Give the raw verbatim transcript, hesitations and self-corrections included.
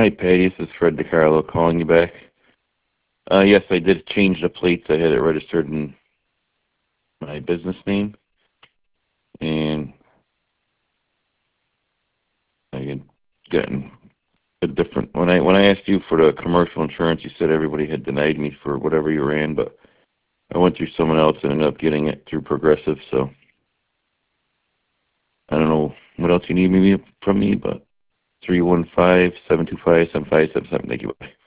Hi, Patty. This is Fred DiCarlo calling you back. Uh, yes, I did change the plates. I had it registered in my business name, and I had gotten a different. When I when I asked you for the commercial insurance, you said everybody had denied me for whatever you ran, but I went through someone else and ended up getting it through Progressive. So I don't know what else you need maybe from me, but three one five seven two five seven five seven seven. Thank you.